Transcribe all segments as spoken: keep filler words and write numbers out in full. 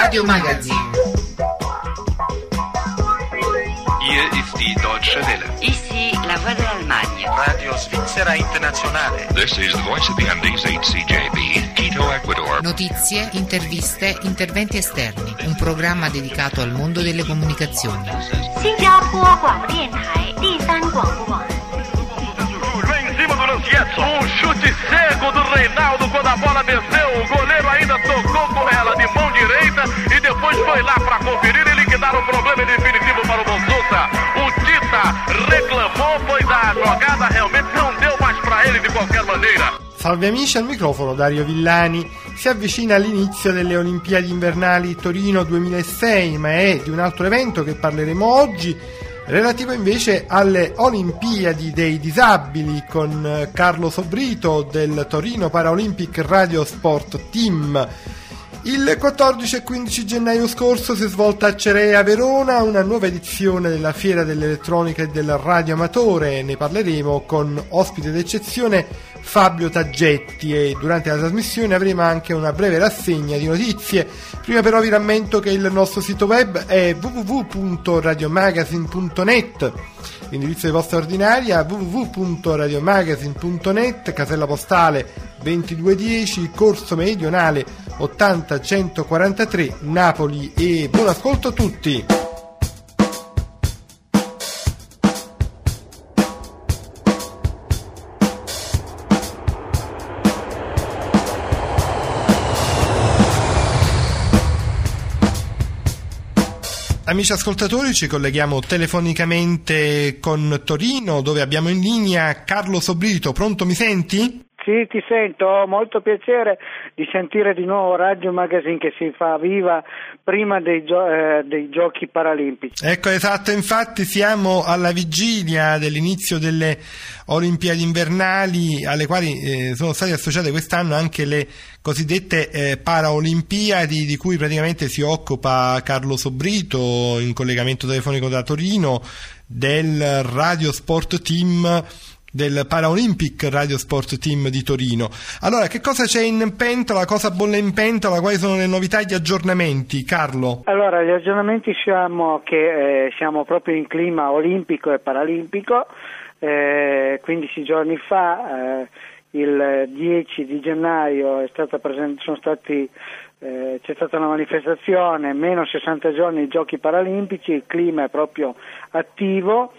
Radio Magazine. Hier ist die Deutsche Welle. Ici la voix de l'Allemagne. Radio Svizzera Internazionale. This is the voice of the Andes, H C J B, Quito, Ecuador. Notizie, interviste, interventi esterni. Un programma dedicato al mondo delle comunicazioni. Em cima do Lancietto, um chute cego do Reinaldo quando a bola desceu, o goleiro ainda tocou com ela de mão direita e depois foi lá para conferir e liquidar o problema definitivo para o Bonsuta. O Tita reclamou, pois a jogada realmente não deu mais para ele de qualquer maneira. Salve amici, al microfono Dario Villani. Si avvicina l'inizio delle Olimpiadi invernali Torino duemilasei, ma è di un altro evento che parleremo oggi, relativo invece alle Olimpiadi dei disabili, con Carlo Sobrito del Torino Paralympic Radio Sport Team. Il quattordici e quindici gennaio scorso si è svolta a Cerea Verona una nuova edizione della Fiera dell'Elettronica e del Radioamatore. Ne parleremo con ospite d'eccezione Fabio Taggetti e durante la trasmissione avremo anche una breve rassegna di notizie. Prima però vi rammento che il nostro sito web è w w w punto radiomagazine punto net, l'indirizzo di posta ordinaria w w w punto radiomagazine punto net, casella postale ventidue dieci, Corso Meridionale ottanta centoquarantatré, Napoli, e buon ascolto a tutti! Amici ascoltatori, ci colleghiamo telefonicamente con Torino, dove abbiamo in linea Carlo Sobrito. Pronto, mi senti? Sì, ti sento, ho molto piacere di sentire di nuovo Radio Magazine che si fa viva prima dei, gio- eh, dei Giochi Paralimpici. Ecco, esatto, infatti siamo alla vigilia dell'inizio delle Olimpiadi invernali, alle quali eh, sono state associate quest'anno anche le cosiddette eh, Paraolimpiadi, di cui praticamente si occupa Carlo Sobrito in collegamento telefonico da Torino, del Radio Sport Team, del Paralympic Radio Sport Team di Torino. Allora, che cosa c'è in pentola, cosa bolle in pentola, quali sono le novità e gli aggiornamenti, Carlo? Allora, gli aggiornamenti siamo che eh, siamo proprio in clima olimpico e paralimpico. Eh, quindici giorni fa, eh, il dieci di gennaio, è stata presente, sono stati eh, c'è stata una manifestazione, meno sessanta giorni i Giochi Paralimpici, il clima è proprio attivo.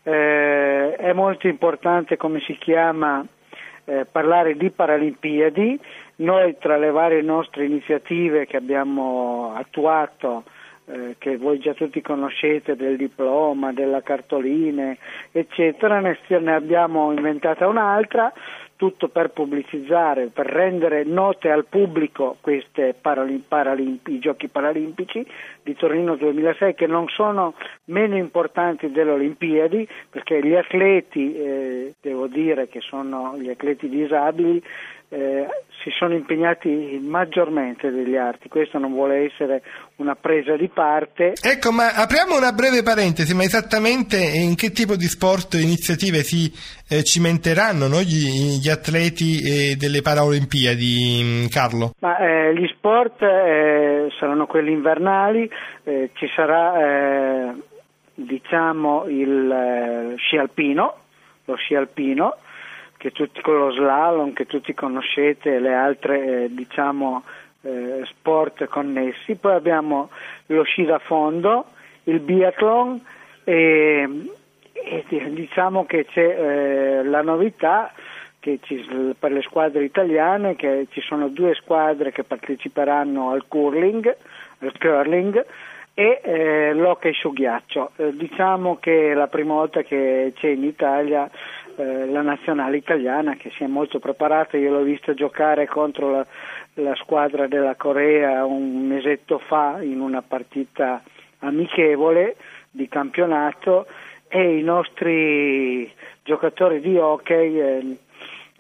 Eh, è molto importante, come si chiama, eh, parlare di Paralimpiadi. Noi, tra le varie nostre iniziative che abbiamo attuato, eh, che voi già tutti conoscete, del diploma, della cartoline, eccetera, ne, ne abbiamo inventata un'altra, tutto per pubblicizzare, per rendere note al pubblico queste Paralim- Paralimp- i Giochi Paralimpici di Torino duemilasei, che non sono meno importanti delle Olimpiadi, perché gli atleti, eh, devo dire che sono gli atleti disabili, eh, si sono impegnati maggiormente degli altri. Questo non vuole essere una presa di parte. Ecco, ma apriamo una breve parentesi, ma esattamente in che tipo di sport e iniziative si eh, cimenteranno, no, gli, gli atleti eh, delle Paralimpiadi, Carlo? Ma eh, gli sport eh, saranno quelli invernali, eh, ci sarà eh, diciamo il eh, sci alpino, lo sci alpino, che tutti, con lo slalom che tutti conoscete, e le altre eh, diciamo eh, sport connessi. Poi abbiamo lo sci da fondo, il biathlon e, e diciamo che c'è eh, la novità che ci, per le squadre italiane, che ci sono due squadre che parteciperanno al curling, al curling e eh, l'hockey su ghiaccio. Eh, diciamo che è la prima volta che c'è in Italia eh, la nazionale italiana, che si è molto preparata. Io l'ho vista giocare contro la, la squadra della Corea un mesetto fa in una partita amichevole di campionato, e i nostri giocatori di hockey eh,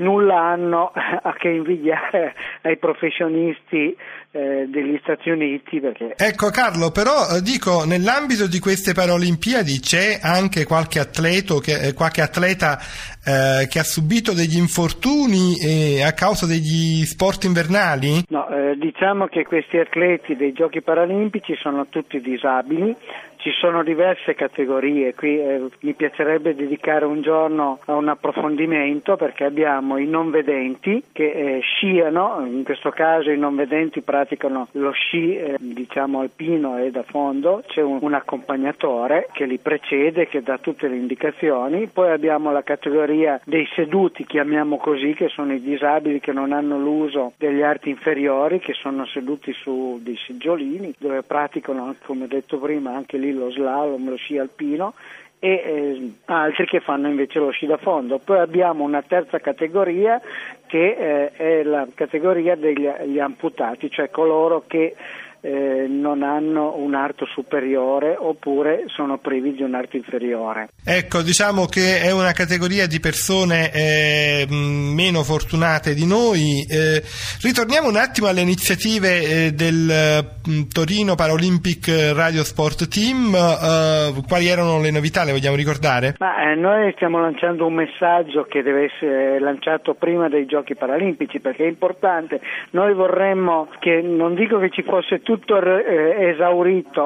nulla hanno a che invidiare ai professionisti eh, degli Stati Uniti. Perché... Ecco Carlo, però eh, dico, nell'ambito di queste Paralimpiadi c'è anche qualche atleta che, eh, qualche atleta eh, che ha subito degli infortuni eh, a causa degli sport invernali? No, eh, diciamo che questi atleti dei Giochi Paralimpici sono tutti disabili. Ci sono diverse categorie, qui eh, mi piacerebbe dedicare un giorno a un approfondimento, perché abbiamo i non vedenti che eh, sciano, in questo caso i non vedenti praticano lo sci eh, diciamo alpino e da fondo, c'è un, un accompagnatore che li precede, che dà tutte le indicazioni. Poi abbiamo la categoria dei seduti, chiamiamo così, che sono i disabili che non hanno l'uso degli arti inferiori, che sono seduti su dei seggiolini dove praticano, come ho detto prima, anche lì lo slalom, lo sci alpino, e eh, altri che fanno invece lo sci da fondo. Poi abbiamo una terza categoria che eh, è la categoria degli gli amputati, cioè coloro che eh, non hanno un arto superiore oppure sono privi di un arto inferiore. Ecco, diciamo che è una categoria di persone eh, meno fortunate di noi. Eh, ritorniamo un attimo alle iniziative eh, del eh, Torino Paralympic Radio Sport Team. Eh, quali erano le novità, le vogliamo ricordare? Ma, eh, noi stiamo lanciando un messaggio che deve essere lanciato prima dei Giochi Paralimpici, perché è importante. Noi vorremmo che, non dico che ci fosse tutto eh, esaurito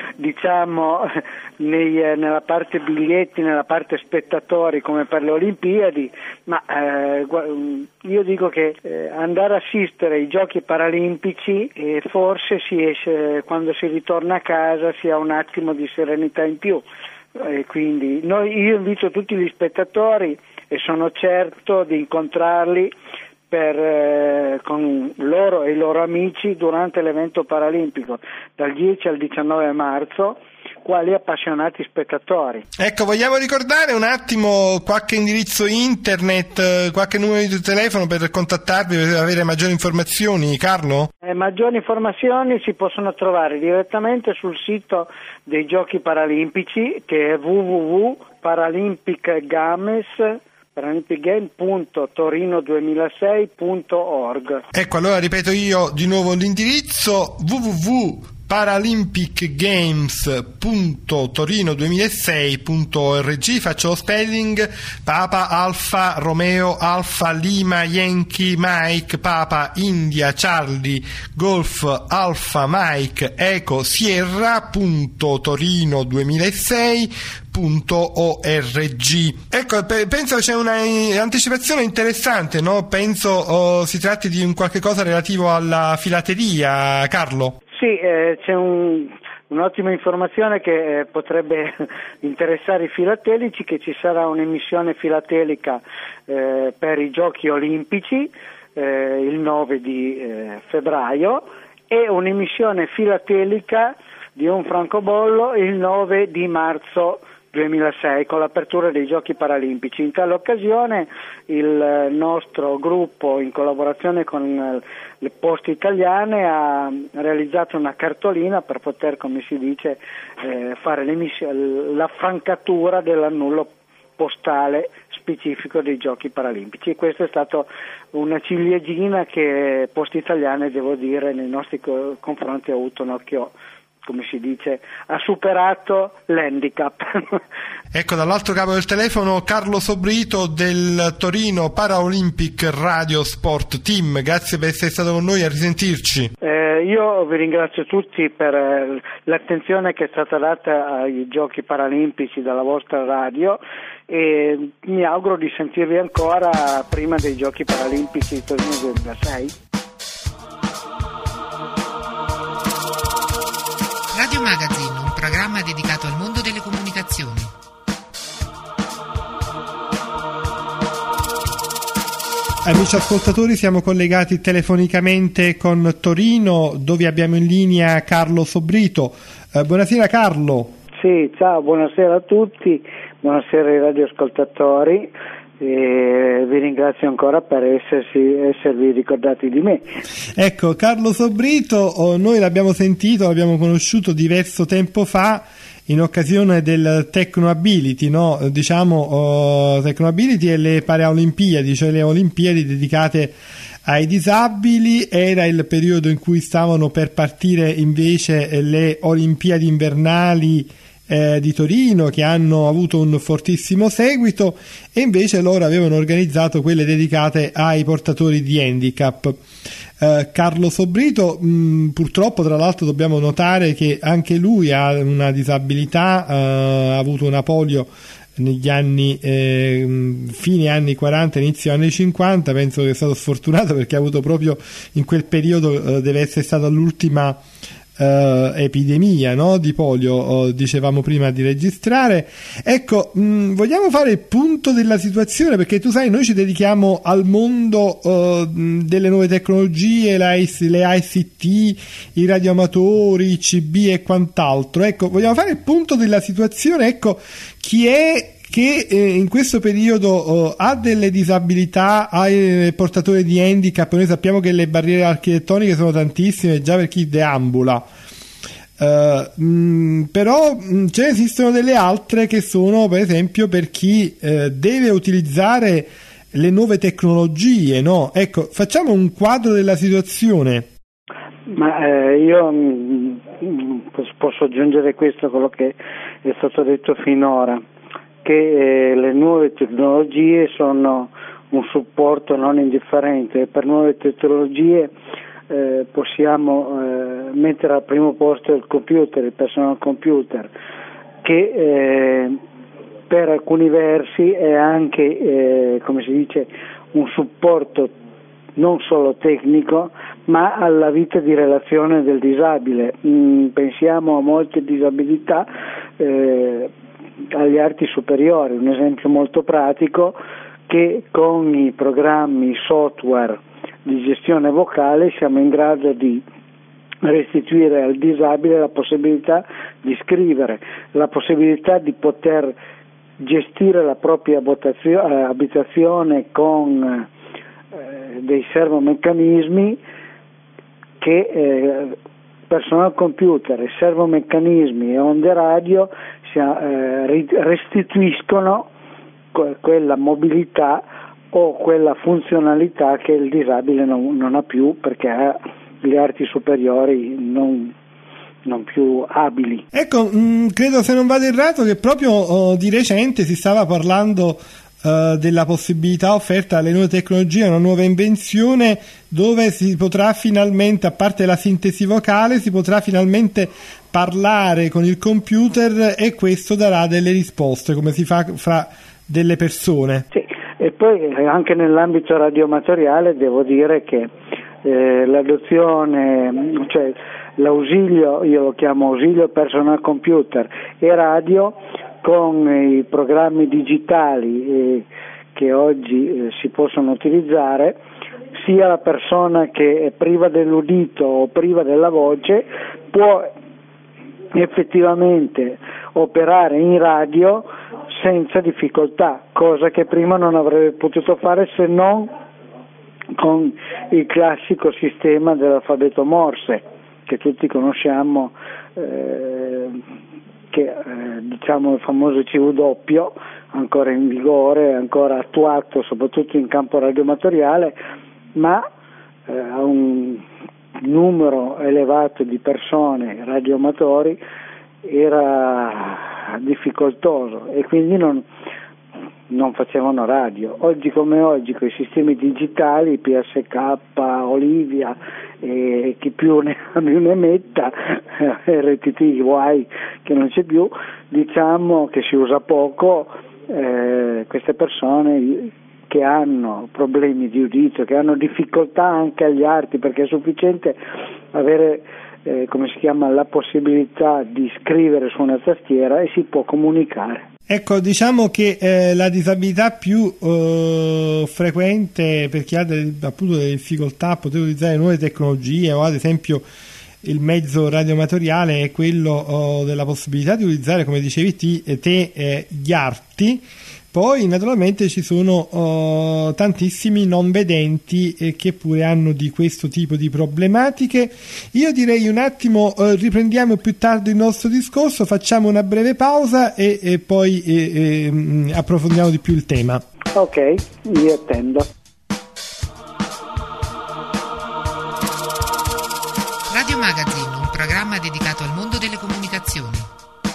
diciamo nei, eh, nella parte biglietti, nella parte spettatori come per le Olimpiadi, ma eh, io dico che eh, andare a assistere ai Giochi Paralimpici e eh, forse si esce, quando si ritorna a casa si ha un attimo di serenità in più. E quindi noi, io invito tutti gli spettatori, e sono certo di incontrarli per, eh, con loro e i loro amici durante l'evento paralimpico dal dieci al diciannove marzo, quali appassionati spettatori. Ecco, vogliamo ricordare un attimo qualche indirizzo internet, qualche numero di telefono per contattarvi, per avere maggiori informazioni, Carlo? Eh, maggiori informazioni si possono trovare direttamente sul sito dei Giochi Paralimpici, che è w w w punto paralympic games punto torino duemilasei punto org. Ecco, allora ripeto io di nuovo l'indirizzo: w w w punto paralympic games punto torino duemilasei punto org. Faccio lo spelling: Papa Alfa Romeo Alfa Lima Yankee Mike Papa India Charlie Golf Alfa Mike Eco Sierra punto torino duemilasei punto org. Ecco, pe- penso c'è un'anticipazione interessante, no? Penso oh, si tratti di un qualche cosa relativo alla filateria, Carlo. Sì, eh, c'è un, un'ottima informazione che eh, potrebbe interessare i filatelici, che ci sarà un'emissione filatelica eh, per i Giochi Olimpici eh, il nove di eh, febbraio e un'emissione filatelica di un francobollo il nove di marzo duemilasei, con l'apertura dei Giochi Paralimpici. In tale occasione il nostro gruppo, in collaborazione con le Poste Italiane, ha realizzato una cartolina per poter, come si dice, eh, fare la francatura dell'annullo postale specifico dei Giochi Paralimpici, e questa è stata una ciliegina che Poste Italiane, devo dire, nei nostri co- confronti ha avuto un occhio, come si dice, ha superato l'handicap. Ecco, dall'altro capo del telefono Carlo Sobrito del Torino Paralympic Radio Sport Team. Grazie per essere stato con noi, a risentirci. Eh, io vi ringrazio tutti per eh, l'attenzione che è stata data ai Giochi Paralimpici dalla vostra radio, e mi auguro di sentirvi ancora prima dei Giochi Paralimpici di Torino duemilasei. Radio Magazine, un programma dedicato al mondo delle comunicazioni. Amici ascoltatori, siamo collegati telefonicamente con Torino, dove abbiamo in linea Carlo Sobrito. Eh, buonasera Carlo. Sì, ciao, buonasera a tutti, buonasera ai radioascoltatori. e vi ringrazio ancora per essersi, esservi ricordati di me. Ecco, Carlo Sobrito, oh, noi l'abbiamo sentito, l'abbiamo conosciuto diverso tempo fa in occasione del Technoability, no? Diciamo oh, Technoability e le Paraolimpiadi, cioè le Olimpiadi dedicate ai disabili. Era il periodo in cui stavano per partire invece le Olimpiadi invernali Eh, di Torino, che hanno avuto un fortissimo seguito, e invece loro avevano organizzato quelle dedicate ai portatori di handicap. Eh, Carlo Sobrito, mh, purtroppo tra l'altro dobbiamo notare che anche lui ha una disabilità, eh, ha avuto una polio negli anni eh, fine anni quaranta, inizio anni cinquanta. Penso che è stato sfortunato perché ha avuto proprio in quel periodo, eh, deve essere stata l'ultima Uh, epidemia, no? Di polio, uh, dicevamo prima di registrare. Ecco, mh, vogliamo fare il punto della situazione, perché tu sai, noi ci dedichiamo al mondo uh, delle nuove tecnologie, la, le I C T, i radioamatori, i C B e quant'altro. Ecco, vogliamo fare il punto della situazione. Ecco, chi è che eh, in questo periodo oh, ha delle disabilità, ha il portatore di handicap. Noi sappiamo che le barriere architettoniche sono tantissime già per chi deambula, uh, mh, però mh, ce ne esistono delle altre che sono per esempio per chi eh, deve utilizzare le nuove tecnologie, no? Ecco, facciamo un quadro della situazione. Ma eh, io mh, posso aggiungere questo a quello che è stato detto finora, che eh, le nuove tecnologie sono un supporto non indifferente, e per nuove tecnologie eh, possiamo eh, mettere al primo posto il computer, il personal computer, che eh, per alcuni versi è anche, eh, come si dice, un supporto non solo tecnico, ma alla vita di relazione del disabile. Mm, pensiamo a molte disabilità eh, agli arti superiori. Un esempio molto pratico, che con i programmi software di gestione vocale siamo in grado di restituire al disabile la possibilità di scrivere, la possibilità di poter gestire la propria abitazione con eh, dei servomeccanismi che eh, personal computer e servomeccanismi e onde radio eh, restituiscono que- quella mobilità o quella funzionalità che il disabile non, non ha più, perché ha le arti superiori non, non più abili. Ecco, mh, credo, se non vado errato, che proprio oh, di recente si stava parlando uh, della possibilità offerta alle nuove tecnologie, una nuova invenzione dove si potrà finalmente, a parte la sintesi vocale, si potrà finalmente parlare con il computer e questo darà delle risposte, come si fa fra delle persone. Sì, e poi anche nell'ambito radioamatoriale devo dire che eh, l'adozione, cioè l'ausilio, io lo chiamo ausilio personal computer e radio, con i programmi digitali eh, che oggi eh, si possono utilizzare, sia la persona che è priva dell'udito o priva della voce può effettivamente operare in radio senza difficoltà, cosa che prima non avrebbe potuto fare se non con il classico sistema dell'alfabeto Morse, che tutti conosciamo, eh, che eh, diciamo il famoso C W, ancora in vigore, ancora attuato soprattutto in campo radioamatoriale, ma eh, a un numero elevato di persone radioamatori era difficoltoso e quindi non, non facevano radio. Oggi come oggi, con i sistemi digitali, P S K, Olivia e chi più ne ha più ne metta, R T T, guai che non c'è più, diciamo che si usa poco, eh, queste persone che hanno problemi di udito, che hanno difficoltà anche agli arti, perché è sufficiente avere eh, come si chiama, la possibilità di scrivere su una tastiera e si può comunicare. Ecco, diciamo che eh, la disabilità più eh, frequente per chi ha delle, appunto delle difficoltà a poter utilizzare nuove tecnologie, o ad esempio il mezzo radioamatoriale, è quello oh, della possibilità di utilizzare, come dicevi te, te eh, gli arti Poi naturalmente ci sono uh, tantissimi non vedenti eh, che pure hanno di questo tipo di problematiche. Io direi un attimo, uh, riprendiamo più tardi il nostro discorso, facciamo una breve pausa e, e poi eh, eh, approfondiamo di più il tema. Ok, io attendo. Radio Magazine, un programma dedicato al mondo delle comunicazioni.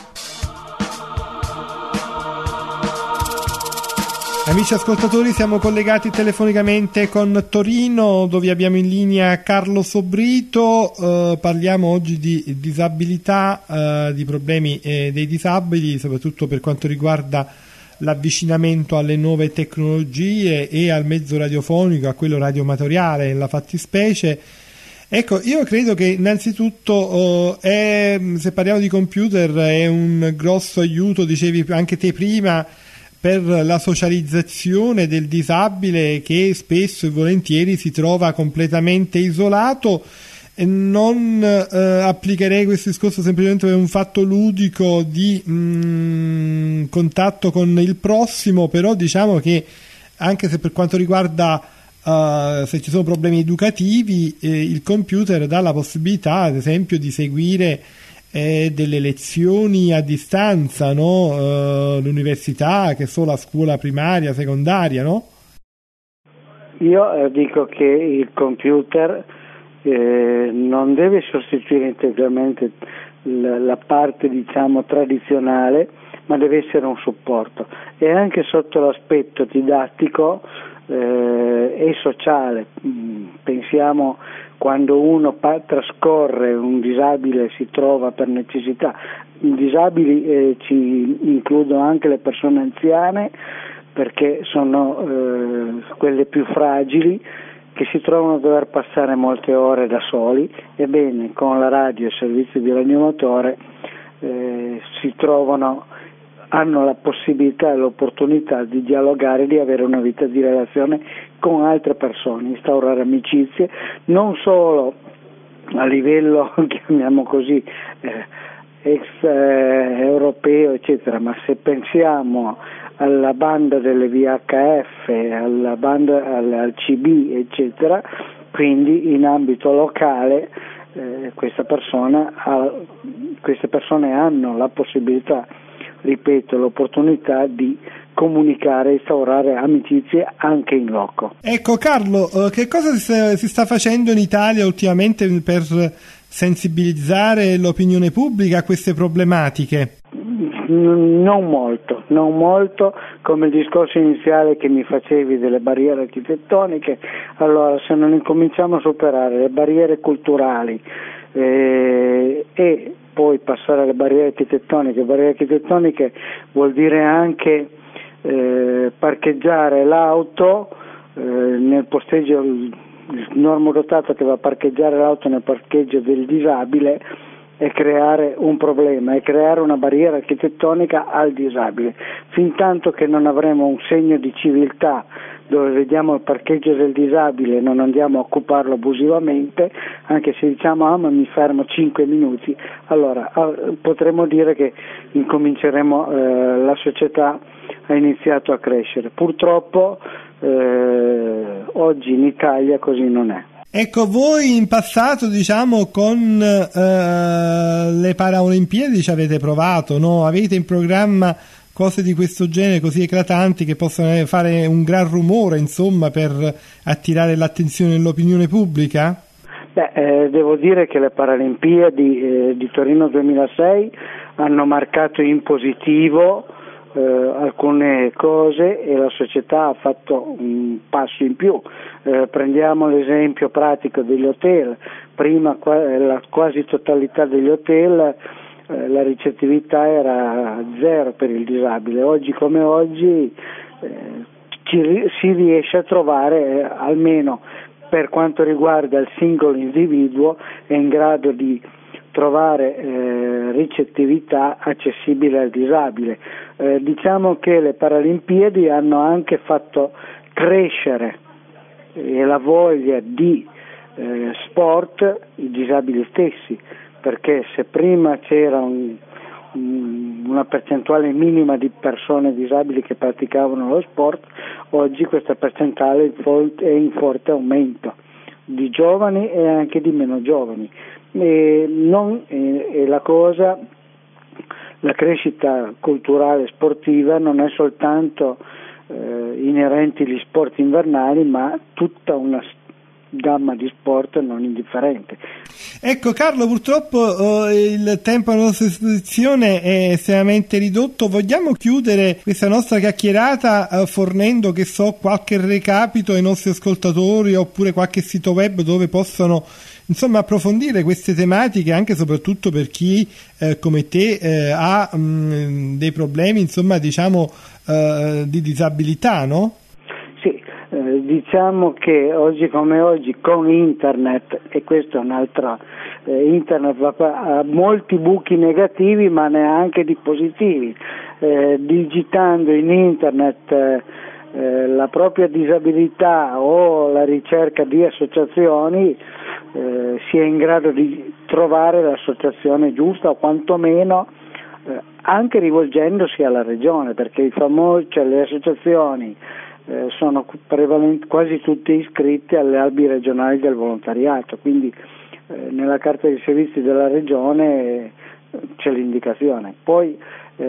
Amici ascoltatori, siamo collegati telefonicamente con Torino, dove abbiamo in linea Carlo Sobrito. Eh, parliamo oggi di disabilità, eh, di problemi eh, dei disabili, soprattutto per quanto riguarda l'avvicinamento alle nuove tecnologie e al mezzo radiofonico, a quello radioamatoriale nella fattispecie. Ecco, io credo che innanzitutto oh, è, se parliamo di computer, è un grosso aiuto, dicevi anche te prima, per la socializzazione del disabile, che spesso e volentieri si trova completamente isolato. Non eh, applicherei questo discorso semplicemente per un fatto ludico di mh, contatto con il prossimo, però diciamo che anche se per quanto riguarda uh, se ci sono problemi educativi, eh, il computer dà la possibilità ad esempio di seguire eh, delle lezioni a distanza, no? Uh, l'università, che so, la scuola primaria, secondaria, no? Io eh, dico che il computer eh, non deve sostituire integralmente la, la parte, diciamo, tradizionale, ma deve essere un supporto, e anche sotto l'aspetto didattico eh, e sociale. Pensiamo quando uno pa- trascorre, un disabile si trova per necessità. I disabili eh, ci includono anche le persone anziane, perché sono eh, quelle più fragili, che si trovano a dover passare molte ore da soli. Ebbene, con la radio e il servizio di radiomotore eh, si trovano, hanno la possibilità e l'opportunità di dialogare, di avere una vita di relazione con altre persone, instaurare amicizie, non solo a livello, chiamiamo così, eh, ex eh, europeo, eccetera, ma se pensiamo alla banda delle V H F, alla banda, al, al C B, eccetera, quindi in ambito locale eh, questa persona ha, queste persone hanno la possibilità, ripeto, l'opportunità di comunicare, instaurare amicizie anche in loco. Ecco Carlo, eh, che cosa si sta, si sta facendo in Italia ultimamente per sensibilizzare l'opinione pubblica a queste problematiche? Non molto, non molto, come il discorso iniziale che mi facevi delle barriere architettoniche. Allora, se non incominciamo a superare le barriere culturali eh, e poi passare alle barriere architettoniche, barriere architettoniche vuol dire anche eh, parcheggiare l'auto eh, nel posteggio, il normodotato che va a parcheggiare l'auto nel parcheggio del disabile, e creare un problema, e creare una barriera architettonica al disabile. Fintanto che non avremo un segno di civiltà dove vediamo il parcheggio del disabile e non andiamo a occuparlo abusivamente, anche se diciamo ah ma mi fermo cinque minuti, allora potremmo dire che incominceremo, eh, la società ha iniziato a crescere. Purtroppo eh, oggi in Italia così non è. Ecco, voi in passato, diciamo, con eh, le Paralimpiadi ci avete provato, no? Avete in programma cose di questo genere così eclatanti che possono fare un gran rumore, insomma, per attirare l'attenzione dell'opinione pubblica? Beh, eh, devo dire che le Paralimpiadi eh, di Torino duemilasei hanno marcato in positivo eh, alcune cose, e la società ha fatto un passo in più. Eh, prendiamo l'esempio pratico degli hotel. Prima qua, la quasi totalità degli hotel eh, la ricettività era zero per il disabile. Oggi come oggi eh, ci, si riesce a trovare, eh, almeno per quanto riguarda il singolo individuo, è in grado di trovare eh, ricettività accessibile al disabile. Eh, diciamo che le Paralimpiadi hanno anche fatto crescere e la voglia di eh, sport i disabili stessi, perché se prima c'era un, un una percentuale minima di persone disabili che praticavano lo sport, oggi questa percentuale è in forte aumento, di giovani e anche di meno giovani. E non è la cosa, la crescita culturale sportiva non è soltanto eh, inerente agli sport invernali, ma tutta una gamma di sport non indifferente. Ecco Carlo, purtroppo eh, il tempo a nostra disposizione è estremamente ridotto. Vogliamo chiudere questa nostra chiacchierata eh, fornendo, che so, qualche recapito ai nostri ascoltatori, oppure qualche sito web dove possono insomma approfondire queste tematiche, anche e soprattutto per chi eh, come te eh, ha mh, dei problemi, insomma, diciamo eh, di disabilità, no? Sì, eh, diciamo che oggi come oggi con internet, e questo è un'altra, eh, internet va, ha molti buchi negativi ma neanche di positivi. Eh, digitando in internet eh, eh, la propria disabilità o la ricerca di associazioni, Eh, si è in grado di trovare l'associazione giusta, o quantomeno eh, anche rivolgendosi alla regione, perché i famosi, cioè le associazioni eh, sono prevalent- quasi tutte iscritte alle albi regionali del volontariato, quindi eh, nella carta dei servizi della regione eh, c'è l'indicazione. Poi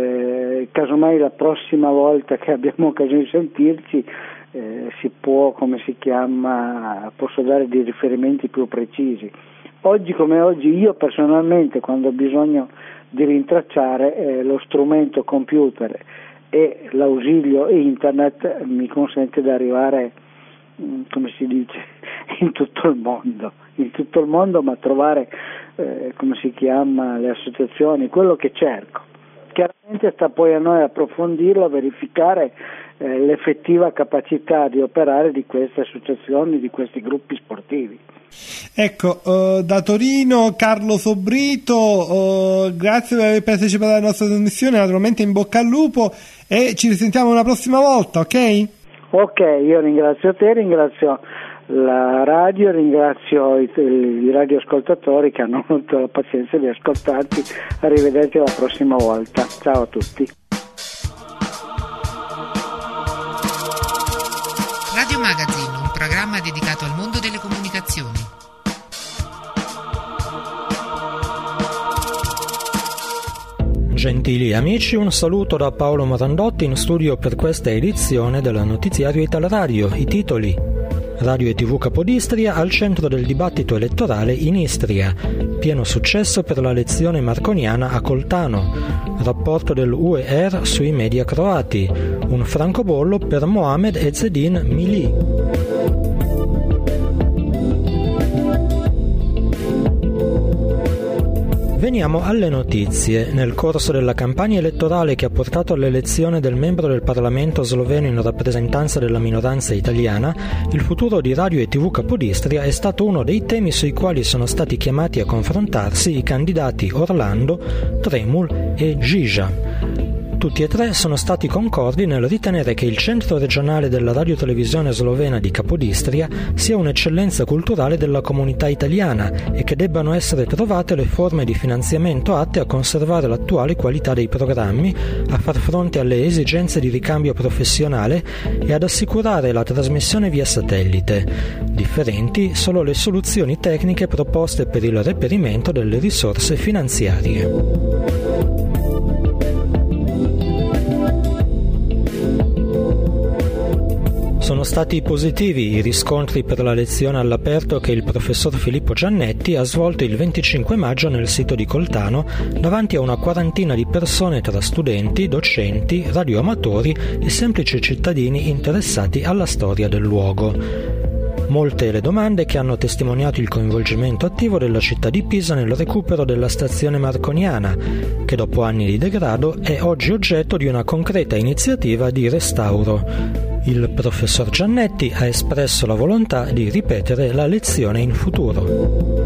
eh, casomai la prossima volta che abbiamo occasione di sentirci Eh, si può, come si chiama, posso dare dei riferimenti più precisi. Oggi come oggi io personalmente, quando ho bisogno di rintracciare, eh, lo strumento computer e l'ausilio internet mi consente di arrivare, mh, come si dice, in tutto il mondo, in tutto il mondo, ma trovare, eh, come si chiama, le associazioni, quello che cerco. Chiaramente sta poi a noi approfondirlo, verificare eh, l'effettiva capacità di operare di queste associazioni, di questi gruppi sportivi. Ecco, uh, da Torino Carlo Sobrito, uh, grazie per aver partecipato alla nostra trasmissione, naturalmente in bocca al lupo e ci risentiamo una prossima volta, ok? Ok, io ringrazio te, ringrazio la radio, ringrazio i, i radioascoltatori che hanno avuto la pazienza di ascoltarti. Arrivederci la prossima volta, ciao a tutti. Radio Magazine, un programma dedicato al mondo delle comunicazioni. Gentili amici, un saluto da Paolo Marandotti in studio per questa edizione del notiziario Italradio. I titoli: Radio e tivù Capodistria al centro del dibattito elettorale in Istria. Pieno successo per la lezione marconiana a Coltano. Rapporto dell'U E R sui media croati. Un francobollo per Mohamed Ezzedin Mili. Veniamo alle notizie. Nel corso della campagna elettorale che ha portato all'elezione del membro del Parlamento sloveno in rappresentanza della minoranza italiana, il futuro di Radio e tivù Capodistria è stato uno dei temi sui quali sono stati chiamati a confrontarsi i candidati Orlando, Tremul e Gija. Tutti e tre sono stati concordi nel ritenere che il centro regionale della radiotelevisione slovena di Capodistria sia un'eccellenza culturale della comunità italiana e che debbano essere trovate le forme di finanziamento atte a conservare l'attuale qualità dei programmi, a far fronte alle esigenze di ricambio professionale e ad assicurare la trasmissione via satellite. Differenti solo le soluzioni tecniche proposte per il reperimento delle risorse finanziarie. Sono stati positivi i riscontri per la lezione all'aperto che il professor Filippo Giannetti ha svolto il venticinque maggio nel sito di Coltano davanti a una quarantina di persone tra studenti, docenti, radioamatori e semplici cittadini interessati alla storia del luogo. Molte le domande che hanno testimoniato il coinvolgimento attivo della città di Pisa nel recupero della stazione marconiana, che dopo anni di degrado è oggi oggetto di una concreta iniziativa di restauro. Il professor Giannetti ha espresso la volontà di ripetere la lezione in futuro.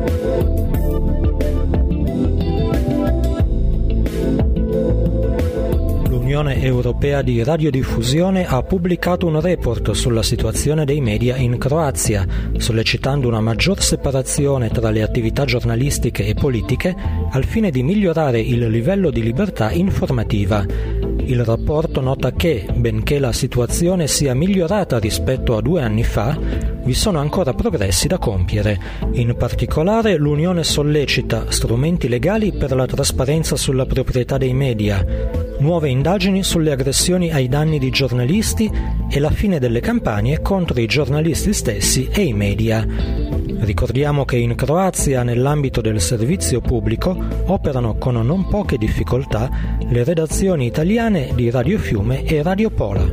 L'Unione europea di radiodiffusione ha pubblicato un report sulla situazione dei media in Croazia, sollecitando una maggior separazione tra le attività giornalistiche e politiche al fine di migliorare il livello di libertà informativa. Il rapporto nota che, benché la situazione sia migliorata rispetto a due anni fa, vi sono ancora progressi da compiere. In particolare, l'Unione sollecita strumenti legali per la trasparenza sulla proprietà dei media, nuove indagini sulle aggressioni ai danni di giornalisti e la fine delle campagne contro i giornalisti stessi e i media. Ricordiamo che in Croazia, nell'ambito del servizio pubblico, operano con non poche difficoltà le redazioni italiane di Radio Fiume e Radio Pola.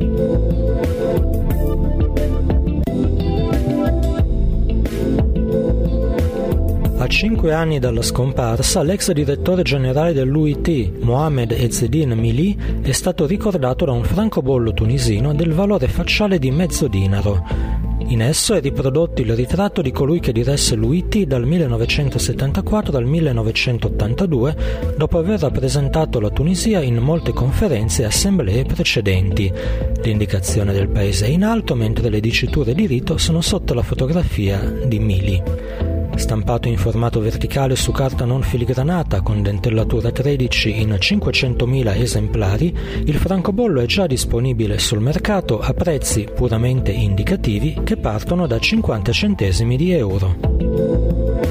A cinque anni dalla scomparsa, l'ex direttore generale dell'U I T, Mohamed Ezzedine Mili, è stato ricordato da un francobollo tunisino del valore facciale di mezzo dinaro. In esso è riprodotto il ritratto di colui che diresse l'U I T dal millenovecentosettantaquattro al millenovecentottantadue, dopo aver rappresentato la Tunisia in molte conferenze e assemblee precedenti. L'indicazione del paese è in alto, mentre le diciture di rito sono sotto la fotografia di Mili. Stampato in formato verticale su carta non filigranata con dentellatura tredici in cinquecentomila esemplari, il francobollo è già disponibile sul mercato a prezzi puramente indicativi che partono da cinquanta centesimi di euro.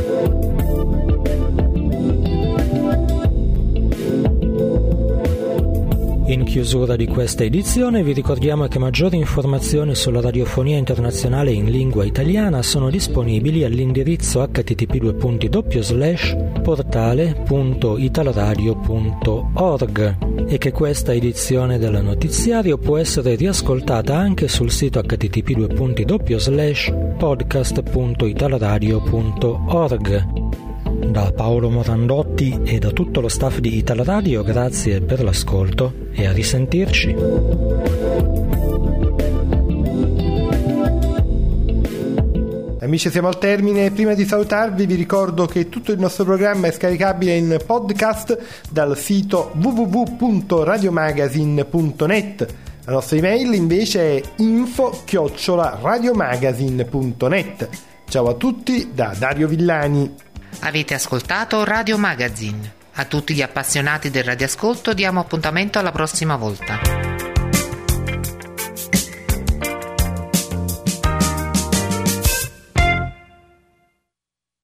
In chiusura di questa edizione vi ricordiamo che maggiori informazioni sulla radiofonia internazionale in lingua italiana sono disponibili all'indirizzo h t t p due punti doppio slash portale punto italradio punto org e che questa edizione del notiziario può essere riascoltata anche sul sito h t t p due punti doppio slash podcast punto italradio punto org. Da Paolo Morandotti e da tutto lo staff di Italradio, grazie per l'ascolto e a risentirci. Amici, siamo al termine. Prima di salutarvi vi ricordo che tutto il nostro programma è scaricabile in podcast dal sito w w w punto radiomagazine punto net. La nostra email invece è info chiocciola radiomagazine punto net. Ciao a tutti da Dario Villani. Avete ascoltato Radio Magazine. A tutti gli appassionati del radioascolto diamo appuntamento alla prossima volta.